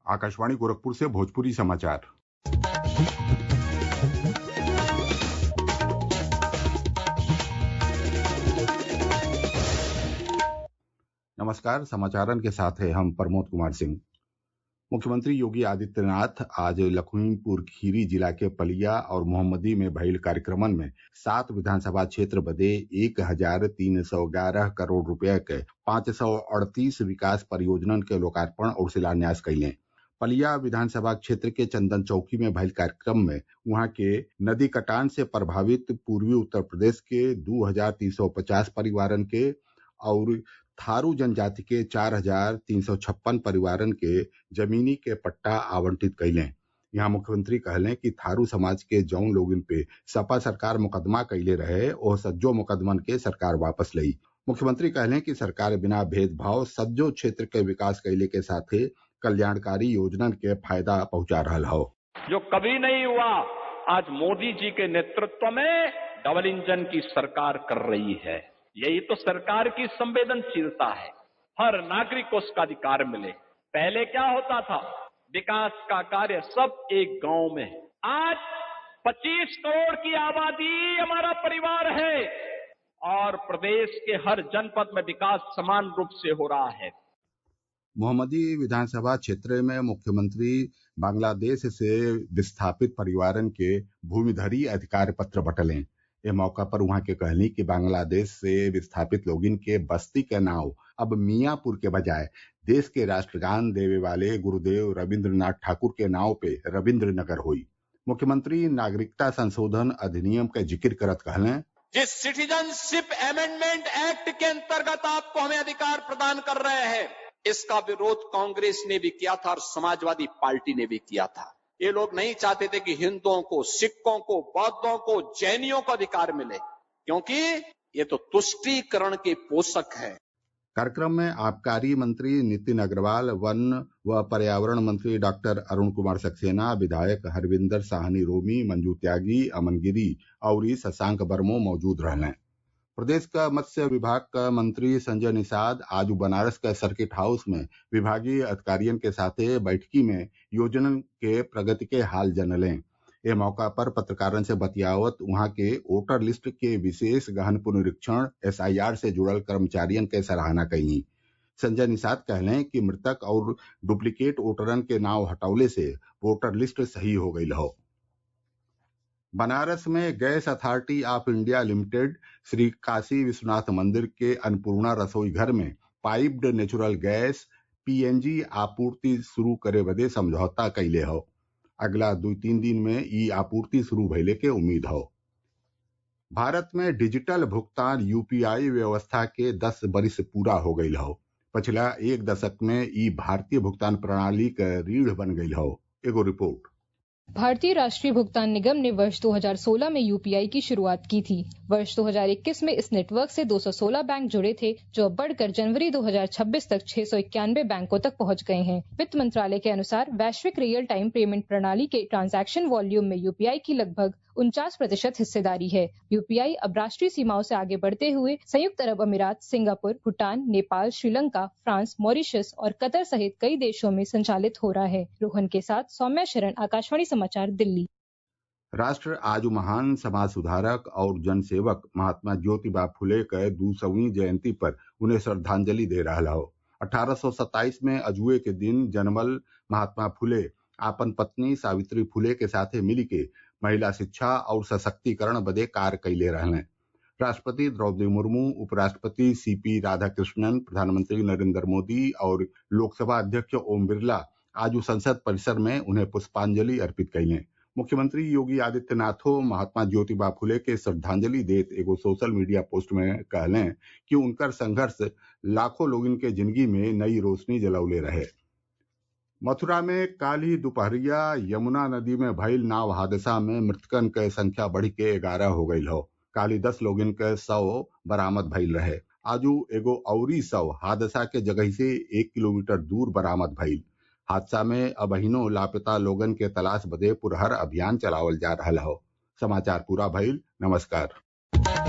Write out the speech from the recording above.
आकाशवाणी गोरखपुर से भोजपुरी समाचार। नमस्कार, समाचारन के साथ है हम प्रमोद कुमार सिंह। मुख्यमंत्री योगी आदित्यनाथ आज लखीमपुर खीरी जिला के पलिया और मोहम्मदी में भइल कार्यक्रमन में 7 विधानसभा क्षेत्र बदे 1,311 करोड़ रुपये के 538 विकास परियोजनन के लोकार्पण और शिलान्यास कइले। पलिया विधानसभा क्षेत्र के चंदन चौकी में भइल कार्यक्रम में वहां के नदी कटान से प्रभावित पूर्वी उत्तर प्रदेश के 2,350 परिवारन के और थारू जनजाति के 4,356 परिवारन के जमीनी के पट्टा आवंटित कइले। यहाँ मुख्यमंत्री कहले कि थारू समाज के जौन लोगन पे सपा सरकार मुकदमा कइले रहे ओ सज्जो मुकदमन के सरकार वापस लई। मुख्यमंत्री कहले कि सरकार बिना भेदभाव सज्जो क्षेत्र के विकास कइले के साथे कल्याणकारी योजनन के फायदा पहुंचा रहल हौ। जो कभी नहीं हुआ, आज मोदी जी के नेतृत्व में डबल इंजन की सरकार कर रही है। यही तो सरकार की संवेदनशीलता है। हर नागरिक को उसका अधिकार मिले। पहले क्या होता था, विकास का कार्य सब एक गांव में। आज 25 करोड़ की आबादी हमारा परिवार है और प्रदेश के हर जनपद में विकास समान रूप से हो रहा है। मोहम्मदी विधानसभा क्षेत्र में मुख्यमंत्री बांग्लादेश से विस्थापित परिवारन के भूमिधरी अधिकार पत्र बटलें। ए मौका पर वहां के कहनी कि बांग्लादेश से विस्थापित लोगिन के बस्ती के नाव अब मियाँपुर के बजाय देश के राष्ट्रगान देवे वाले गुरुदेव रविन्द्रनाथ ठाकुर के नाव पे रविन्द्र नगर हुई। मुख्यमंत्री नागरिकता संशोधन अधिनियम के जिक्र करत कहलें, जिस सिटीजनशिप अमेंडमेंट एक्ट के अंतर्गत आपको हमें अधिकार प्रदान कर रहे हैं, इसका विरोध कांग्रेस ने भी किया था और समाजवादी पार्टी ने भी किया था। ये लोग नहीं चाहते थे कि हिंदुओं को, सिखों को, बौद्धों को, जैनियों को अधिकार मिले, क्योंकि ये तो तुष्टीकरण के पोषक है। कार्यक्रम में आबकारी मंत्री नितिन अग्रवाल, वन व पर्यावरण मंत्री डॉक्टर अरुण कुमार सक्सेना, विधायक हरविंदर साहनी रोमी, मंजू त्यागी, अमन गिरी और शशांक बर्मो मौजूद रहने। प्रदेश का मत्स्य विभाग का मंत्री संजय निषाद आज बनारस के सर्किट हाउस में विभागीय अधिकारियों के साथे बैठकी में योजनन के प्रगति के हाल जनलें। ए मौका पर पत्रकारन से बतियावत वहां के वोटर लिस्ट के विशेष गहन पुनरीक्षण SIR से जुड़ल कर्मचारियन के सराहना कईनी। संजय निषाद कहलें कि मृतक और डुप्लीकेट वोटरन के नाव हटौले से वोटर लिस्ट सही हो गई हो। बनारस में gas authority of India limited Shri Kashi Vishwanath मंदिर के अन्नपूर्णा रसोई घर में पाइप्ड नेचुरल गैस PNG आपूर्ति शुरू करे बदे समझौता कइले हो। अगला 2-3 दिन में ई आपूर्ति शुरू भइले के उम्मीद हो। भारत में डिजिटल भुगतान UPI व्यवस्था के 10 बरिस पूरा हो गई हो। पिछला 1 दशक में ई भारतीय भुगतान प्रणाली का रीढ़ बन गई हो। एगो रिपोर्ट। भारतीय राष्ट्रीय भुगतान निगम ने वर्ष 2016 में UPI की शुरुआत की थी। वर्ष 2021 में इस नेटवर्क से 216 बैंक जुड़े थे, जो अब बढ़कर जनवरी 2026 तक 691 बैंकों तक पहुंच गए हैं। वित्त मंत्रालय के अनुसार वैश्विक रियल टाइम पेमेंट प्रणाली के ट्रांजैक्शन वॉल्यूम में UPI की लगभग 49% हिस्सेदारी है। UPI अब राष्ट्रीय सीमाओं से आगे बढ़ते हुए संयुक्त अरब अमीरात, Singapore, Bhutan, Nepal, Sri Lanka, France, Mauritius और कतर सहित कई देशों में संचालित हो रहा है। रोहन के साथ सौम्या शरण, आकाशवाणी समाचार, दिल्ली। राष्ट्र आज महान समाज सुधारक और जनसेवक महात्मा ज्योतिबा फुले के 200वीं जयंती पर उन्हें श्रद्धांजलि दे रहा हो। 1827 में अजुए के दिन जन्मल महात्मा फुले आपन पत्नी सावित्री फुले के साथे मिली के महिला शिक्षा और सशक्तिकरण बदे कार्य कैले रहने। राष्ट्रपति द्रौपदी मुर्मू, उपराष्ट्रपति CP राधाकृष्णन, प्रधानमंत्री नरेंद्र मोदी और लोकसभा अध्यक्ष ओम बिरला आज संसद परिसर में उन्हें पुष्पांजलि अर्पित कैले। मुख्यमंत्री योगी आदित्यनाथो महात्मा ज्योतिबा फुले के श्रद्धांजलि देत एगो सोशल मीडिया पोस्ट में कहलें कि उनकर संघर्ष लाखों लोगन के जिंदगी में नई रोशनी जलौले रहे। मथुरा में काल ही दोपहरिया यमुना नदी में भइल नाव हादसा में मृतकन के संख्या बढ़ के 11 हो गई हो। काल ही 10 लोगन के शव बरामद भइल रहे। आजू एगो अउरी शव हादसा के जगह से 1 किलोमीटर दूर बरामद भइल। हादसा में अबहिनो लापता लोगन के तलाश बदे पुरहर अभियान चलावल जा रहल हो। समाचार पूरा भइल। नमस्कार।